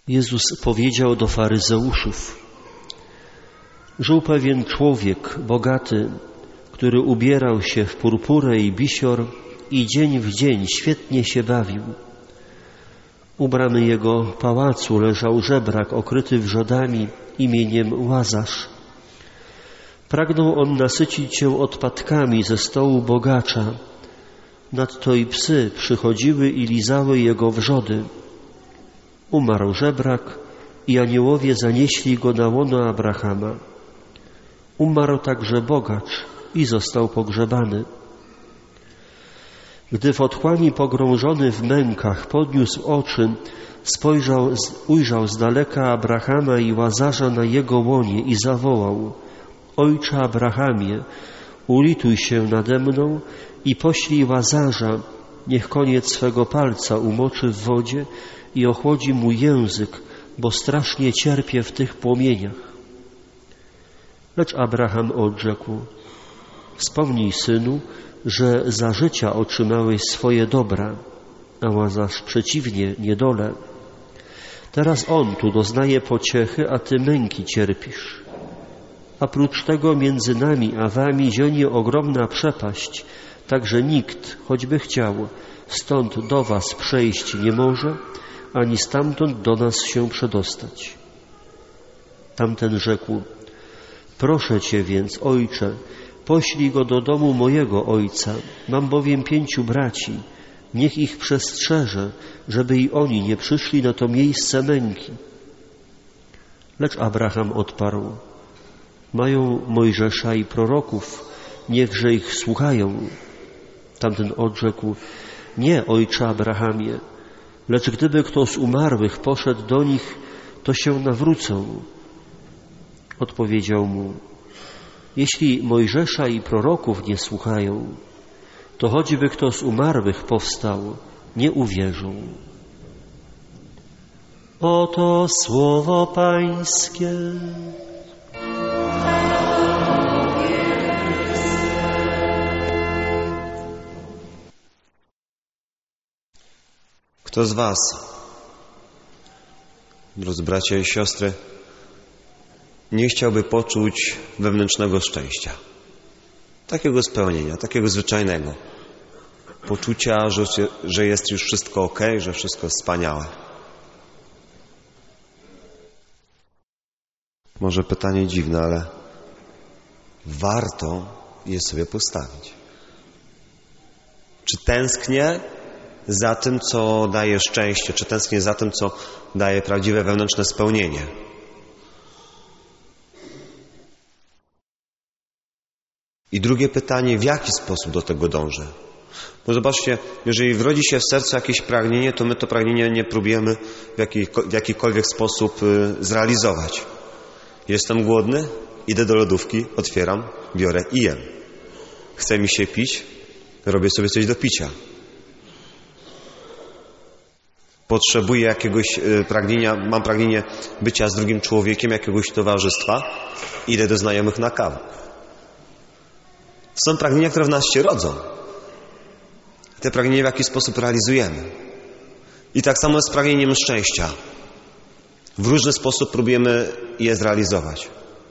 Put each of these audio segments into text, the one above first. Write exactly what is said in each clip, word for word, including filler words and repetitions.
Jezus powiedział do faryzeuszów: żył pewien człowiek bogaty, który ubierał się w purpurę i bisior i dzień w dzień świetnie się bawił. U bramy jego pałacu leżał żebrak okryty wrzodami imieniem Łazarz. Pragnął on nasycić się odpadkami ze stołu bogacza. Nadto i psy przychodziły i lizały jego wrzody. Umarł żebrak i aniołowie zanieśli go na łono Abrahama. Umarł także bogacz i został pogrzebany. Gdy w otchłani pogrążony w mękach podniósł oczy, spojrzał, ujrzał z daleka Abrahama i Łazarza na jego łonie i zawołał: Ojcze Abrahamie, ulituj się nade mną i poślij Łazarza, niech koniec swego palca umoczy w wodzie i ochłodzi mu język, bo strasznie cierpię w tych płomieniach. Lecz Abraham odrzekł: wspomnij, synu, że za życia otrzymałeś swoje dobra, a Łazarz przeciwnie, niedolę. Teraz on tu doznaje pociechy, a ty męki cierpisz. A prócz tego między nami a wami zionie ogromna przepaść, tak że nikt, choćby chciał, stąd do was przejść nie może, ani stamtąd do nas się przedostać. Tamten rzekł: proszę cię więc, ojcze, poślij go do domu mojego ojca, mam bowiem pięciu braci, niech ich przestrzeże, żeby i oni nie przyszli na to miejsce męki. Lecz Abraham odparł: mają Mojżesza i proroków, niechże ich słuchają. Tamten odrzekł: nie, ojcze Abrahamie, lecz gdyby kto z umarłych poszedł do nich, to się nawrócą. Odpowiedział mu: jeśli Mojżesza i proroków nie słuchają, to choćby kto z umarłych powstał, nie uwierzą. Oto słowo Pańskie. Kto z was, drodzy bracia i siostry, nie chciałby poczuć wewnętrznego szczęścia, takiego spełnienia, takiego zwyczajnego poczucia, że, że jest już wszystko ok, że wszystko jest wspaniałe? Może pytanie dziwne, ale warto je sobie postawić. Czy tęsknię za tym, co daje szczęście? Czy tęsknię za tym, co daje prawdziwe wewnętrzne spełnienie? I drugie pytanie, w jaki sposób do tego dążę? Bo zobaczcie, jeżeli wrodzi się w sercu jakieś pragnienie, to my to pragnienie nie próbujemy w, jakiej, w jakikolwiek sposób y, zrealizować. Jestem głodny, idę do lodówki, otwieram, biorę i jem. Chce mi się pić, robię sobie coś do picia. Potrzebuję jakiegoś y, pragnienia, mam pragnienie bycia z drugim człowiekiem, jakiegoś towarzystwa, idę do znajomych na kawę. Są pragnienia, które w nas się rodzą. Te pragnienia w jakiś sposób realizujemy. I tak samo jest z pragnieniem szczęścia. W różny sposób próbujemy je zrealizować.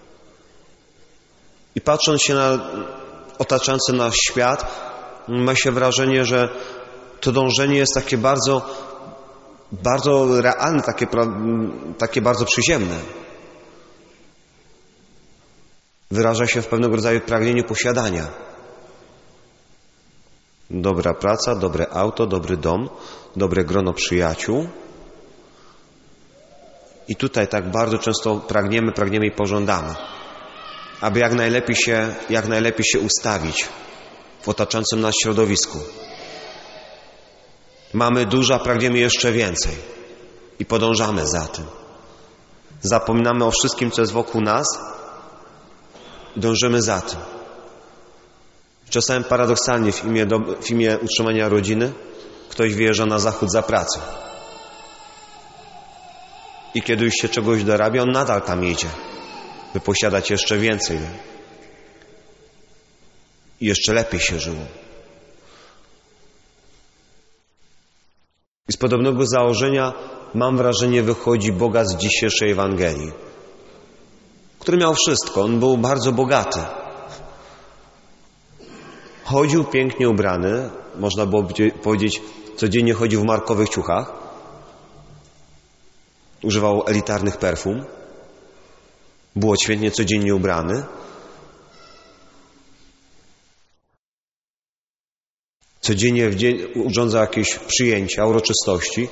I patrząc się na otaczający nas świat, ma się wrażenie, że to dążenie jest takie bardzo, bardzo realne, takie, takie bardzo przyziemne. Wyraża się w pewnego rodzaju pragnieniu posiadania. Dobra praca, dobre auto, dobry dom, dobre grono przyjaciół. I tutaj tak bardzo często pragniemy, pragniemy i pożądamy, aby jak najlepiej się, jak najlepiej się ustawić w otaczającym nas środowisku. Mamy dużo, a pragniemy jeszcze więcej i podążamy za tym. Zapominamy o wszystkim, co jest wokół nas, dążymy za tym. Czasem paradoksalnie w imię, do, w imię utrzymania rodziny ktoś wyjeżdża na zachód za pracę. I kiedy już się czegoś dorabia, on nadal tam idzie, by posiadać jeszcze więcej. I jeszcze lepiej się żyło. I z podobnego założenia mam wrażenie, wychodzi bogacz z dzisiejszej Ewangelii, który miał wszystko. On był bardzo bogaty. Chodził pięknie ubrany, można było powiedzieć, codziennie chodził w markowych ciuchach. Używał elitarnych perfum. Był odświętnie codziennie ubrany. Codziennie w dzień urządzał jakieś przyjęcia, uroczystości,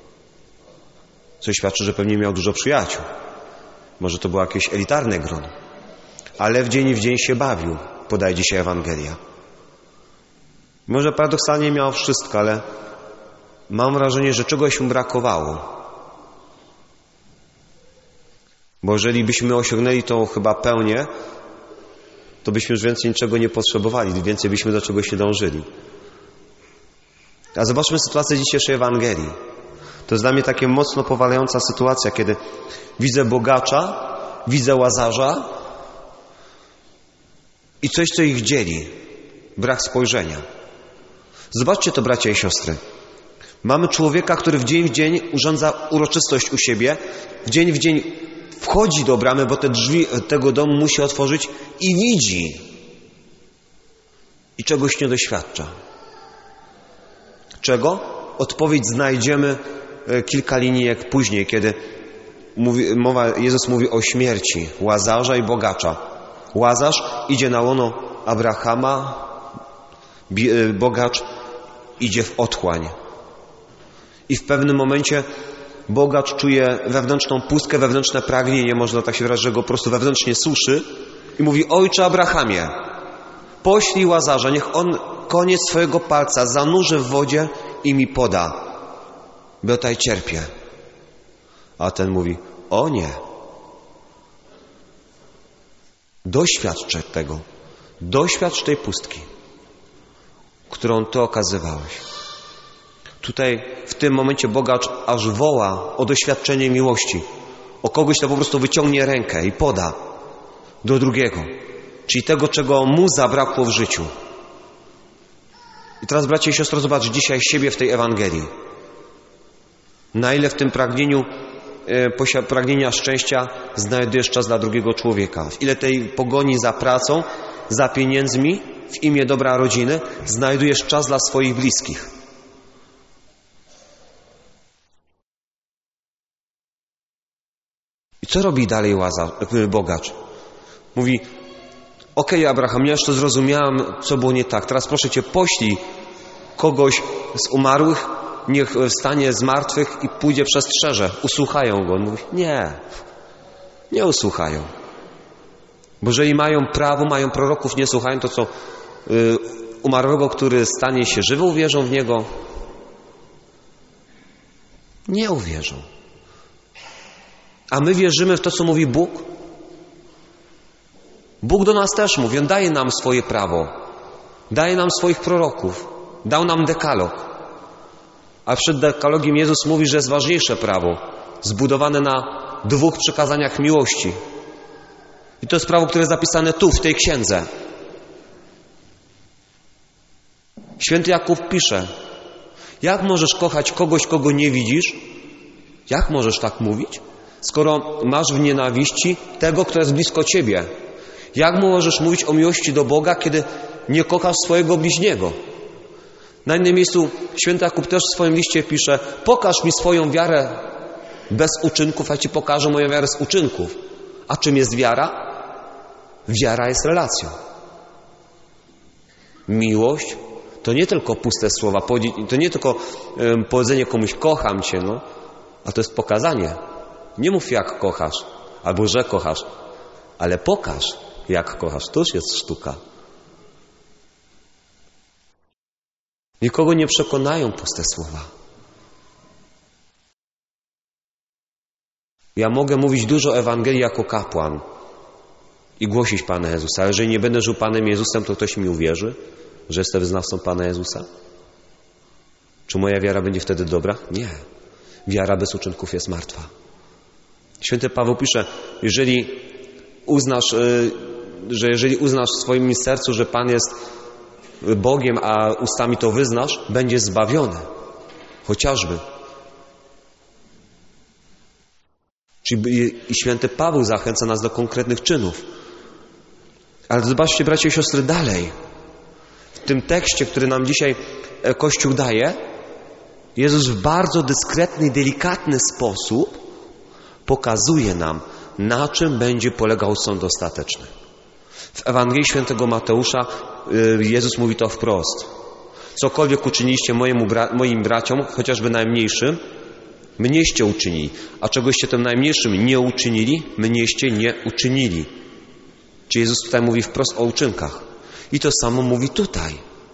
co świadczy, że pewnie miał dużo przyjaciół. Może to było jakieś elitarne grono. Ale w dzień w dzień się bawił, podaje dzisiaj Ewangelia. Może paradoksalnie miał wszystko, ale mam wrażenie, że czegoś mu brakowało. Bo jeżeli byśmy osiągnęli tą chyba pełnię, to byśmy już więcej niczego nie potrzebowali, więcej byśmy do czegoś nie dążyli. A zobaczmy sytuację dzisiejszej Ewangelii. To jest dla mnie takie mocno powalająca sytuacja, kiedy widzę bogacza, widzę Łazarza i coś, co ich dzieli. Brak spojrzenia. Zobaczcie to, bracia i siostry. Mamy człowieka, który w dzień w dzień urządza uroczystość u siebie, w dzień w dzień wchodzi do bramy, bo te drzwi tego domu musi otworzyć i widzi. I czegoś nie doświadcza. Czego? Odpowiedź znajdziemy kilka linijek później, kiedy mówi, mowa, Jezus mówi o śmierci Łazarza i bogacza. Łazarz idzie na łono Abrahama, bogacz idzie w otchłań. I w pewnym momencie bogacz czuje wewnętrzną pustkę, wewnętrzne pragnienie, można tak się wyrazić, że go po prostu wewnętrznie suszy i mówi: Ojcze Abrahamie, poślij Łazarza, niech on koniec swojego palca zanurzy w wodzie i mi poda, bo tutaj cierpię. A ten mówi: o nie. Doświadcz tego. Doświadcz tej pustki, którą Ty okazywałeś. Tutaj w tym momencie bogacz aż woła o doświadczenie miłości. O kogoś, kto po prostu wyciągnie rękę i poda do drugiego. Czyli tego, czego mu zabrakło w życiu. I teraz, bracia i siostry, zobacz dzisiaj siebie w tej Ewangelii. Na ile w tym pragnieniu, e, pragnienia szczęścia znajdujesz czas dla drugiego człowieka. W ile tej pogoni za pracą, za pieniędzmi, w imię dobra rodziny, znajdujesz czas dla swoich bliskich. I co robi dalej Łazarz, bogacz? Mówi: okej, okay, Abraham, ja już to zrozumiałem, co było nie tak. Teraz proszę Cię, poślij kogoś z umarłych, niech wstanie z martwych i pójdzie przez strzeże. Usłuchają go. On mówi: nie, nie usłuchają. Bo jeżeli mają prawo, mają proroków, nie słuchają, to co? Yy, umarłego, który stanie się żywy, uwierzą w niego? Nie uwierzą. A my wierzymy w to, co mówi Bóg? Bóg do nas też mówi. On daje nam swoje prawo. Daje nam swoich proroków. Dał nam dekalog. A przed dekalogiem Jezus mówi, że jest ważniejsze prawo. Zbudowane na dwóch przykazaniach miłości. I to jest prawo, które jest zapisane tu, w tej księdze. Święty Jakub pisze: jak możesz kochać kogoś, kogo nie widzisz? Jak możesz tak mówić? Skoro masz w nienawiści tego, kto jest blisko ciebie. Jak możesz mówić o miłości do Boga, kiedy nie kochasz swojego bliźniego? Na innym miejscu święty Jakub też w swoim liście pisze: pokaż mi swoją wiarę bez uczynków, a Ci pokażę moją wiarę z uczynków. A czym jest wiara? Wiara jest relacją. Miłość to nie tylko puste słowa, to nie tylko powiedzenie komuś: kocham Cię, no, a to jest pokazanie. Nie mów, jak kochasz, albo że kochasz, ale pokaż, jak kochasz. To już jest sztuka. Nikogo nie przekonają puste słowa. Ja mogę mówić dużo o Ewangelii jako kapłan i głosić Pana Jezusa, ale jeżeli nie będę żył Panem Jezusem, to ktoś mi uwierzy, że jestem wyznawcą Pana Jezusa? Czy moja wiara będzie wtedy dobra? Nie. Wiara bez uczynków jest martwa. Święty Paweł pisze: jeżeli uznasz, że jeżeli uznasz w swoim sercu, że Pan jest Bogiem, a ustami to wyznasz, będziesz zbawiony. Chociażby. Czyli i święty Paweł zachęca nas do konkretnych czynów. Ale zobaczcie, bracia i siostry, dalej. W tym tekście, który nam dzisiaj Kościół daje, Jezus w bardzo dyskretny i delikatny sposób pokazuje nam, na czym będzie polegał sąd ostateczny. W Ewangelii Świętego Mateusza Jezus mówi to wprost. Cokolwiek uczyniliście mojemu bra- moim braciom, chociażby najmniejszym, mnieście uczynili. A czegoście tym najmniejszym nie uczynili, mnieście nie uczynili. Czyli Jezus tutaj mówi wprost o uczynkach. I to samo mówi tutaj.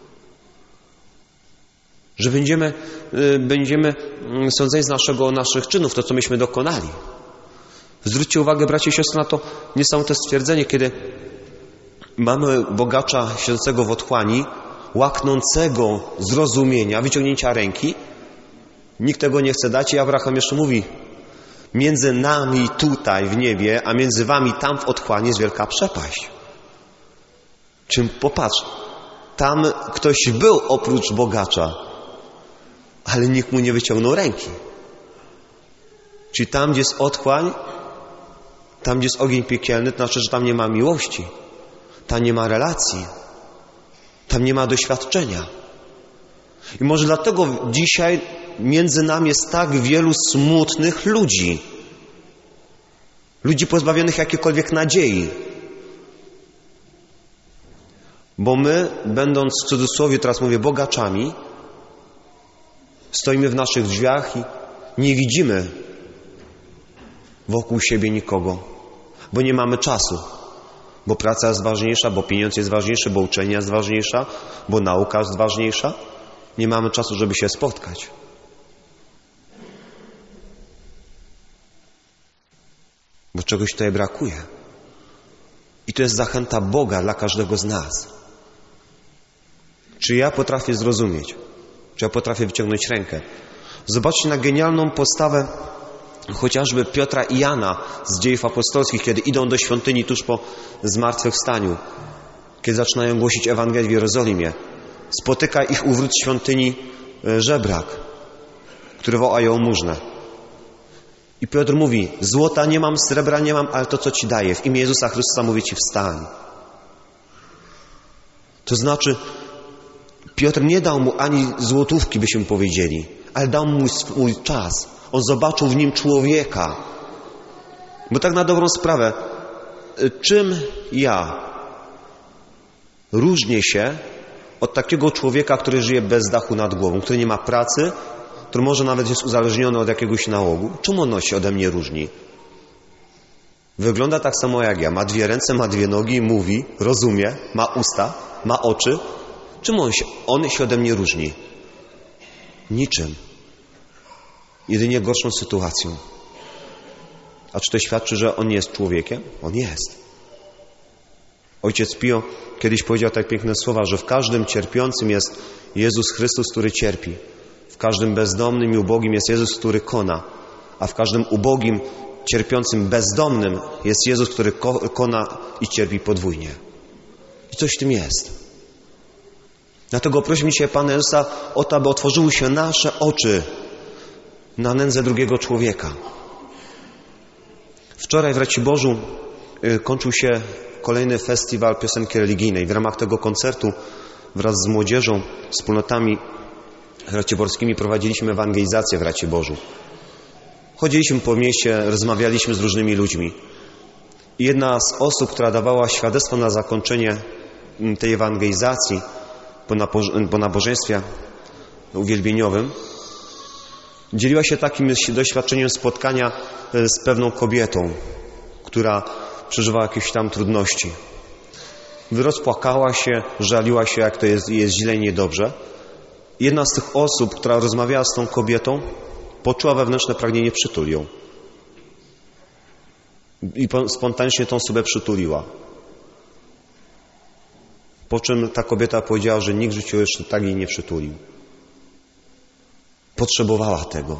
Że będziemy, będziemy sądzeni z naszego, naszych czynów, to co myśmy dokonali. Zwróćcie uwagę, bracia i siostry, na to niesamowite stwierdzenie, kiedy mamy bogacza siedzącego w otchłani, łaknącego zrozumienia, wyciągnięcia ręki. Nikt tego nie chce dać i Abraham jeszcze mówi: między nami tutaj w niebie, a między wami tam w otchłani jest wielka przepaść. Czym popatrz, tam ktoś był oprócz bogacza, ale nikt mu nie wyciągnął ręki. Czyli tam, gdzie jest otchłań, tam, gdzie jest ogień piekielny, to znaczy, że tam nie ma miłości, tam nie ma relacji, tam nie ma doświadczenia. I może dlatego dzisiaj między nami jest tak wielu smutnych ludzi. Ludzi pozbawionych jakiejkolwiek nadziei. Bo my, będąc w cudzysłowie, teraz mówię, bogaczami, stoimy w naszych drzwiach i nie widzimy wokół siebie nikogo, bo nie mamy czasu, bo praca jest ważniejsza, bo pieniądz jest ważniejszy, bo uczenie jest ważniejsza, bo nauka jest ważniejsza. Nie mamy czasu, żeby się spotkać. Bo czegoś tutaj brakuje. I to jest zachęta Boga dla każdego z nas. Czy ja potrafię zrozumieć? Czy ja potrafię wyciągnąć rękę? Zobaczcie na genialną postawę chociażby Piotra i Jana z Dziejów Apostolskich, kiedy idą do świątyni tuż po zmartwychwstaniu, kiedy zaczynają głosić Ewangelię w Jerozolimie. Spotyka ich u wrót świątyni żebrak, który woła o jałmużnę. I Piotr mówi: złota nie mam, srebra nie mam, ale to, co ci daję, w imię Jezusa Chrystusa mówię ci, wstań. To znaczy, Piotr nie dał mu ani złotówki, byśmy powiedzieli, ale dał mu swój czas. On zobaczył w nim człowieka. Bo tak na dobrą sprawę, czym ja różnię się od takiego człowieka, który żyje bez dachu nad głową, który nie ma pracy, który może nawet jest uzależniony od jakiegoś nałogu? Czym on się ode mnie różni? Wygląda tak samo jak ja. Ma dwie ręce, ma dwie nogi, mówi, rozumie, ma usta, ma oczy. Czym on się, on się ode mnie różni? Niczym. Jedynie gorszą sytuacją. A czy to świadczy, że on nie jest człowiekiem? On jest. Ojciec Pio kiedyś powiedział tak piękne słowa, że w każdym cierpiącym jest Jezus Chrystus, który cierpi. W każdym bezdomnym i ubogim jest Jezus, który kona. A w każdym ubogim, cierpiącym, bezdomnym jest Jezus, który ko- kona i cierpi podwójnie. I coś w tym jest. Dlatego prosimy dzisiaj Pana Jezusa o to, aby otworzyły się nasze oczy na nędzę drugiego człowieka. Wczoraj w Raciborzu kończył się kolejny festiwal piosenki religijnej. W ramach tego koncertu wraz z młodzieżą, wspólnotami raciborskimi prowadziliśmy ewangelizację w Raciborzu. Chodziliśmy po mieście, rozmawialiśmy z różnymi ludźmi. I jedna z osób, która dawała świadectwo na zakończenie tej ewangelizacji po, naboż- po nabożeństwie uwielbieniowym, dzieliła się takim doświadczeniem spotkania z pewną kobietą, która przeżywała jakieś tam trudności. Rozpłakała się, żaliła się, jak to jest, jest źle i niedobrze. Jedna z tych osób, która rozmawiała z tą kobietą, poczuła wewnętrzne pragnienie, przytul ją. I spontanicznie tą osobę przytuliła. Po czym ta kobieta powiedziała, że nikt w życiu jeszcze tak jej nie przytulił. Potrzebowała tego.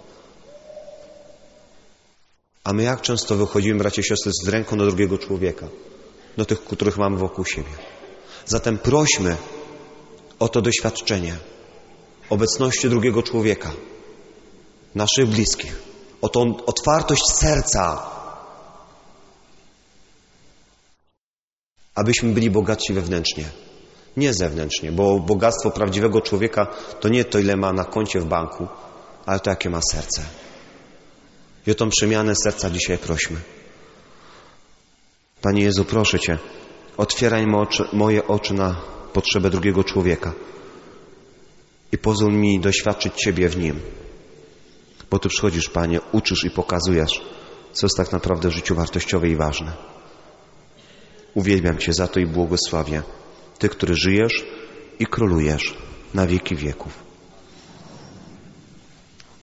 A my jak często wychodzimy, bracia i siostry, z ręką do drugiego człowieka, do tych, których mamy wokół siebie. Zatem prośmy o to doświadczenie obecności drugiego człowieka, naszych bliskich, o tą otwartość serca, abyśmy byli bogatsi wewnętrznie, nie zewnętrznie, bo bogactwo prawdziwego człowieka to nie to, ile ma na koncie w banku, ale to, jakie ma serce. I o tą przemianę serca dzisiaj prośmy. Panie Jezu, proszę Cię, otwieraj moje oczy na potrzebę drugiego człowieka i pozwól mi doświadczyć Ciebie w nim. Bo Ty przychodzisz, Panie, uczysz i pokazujesz, co jest tak naprawdę w życiu wartościowe i ważne. Uwielbiam Cię za to i błogosławię. Ty, który żyjesz i królujesz na wieki wieków.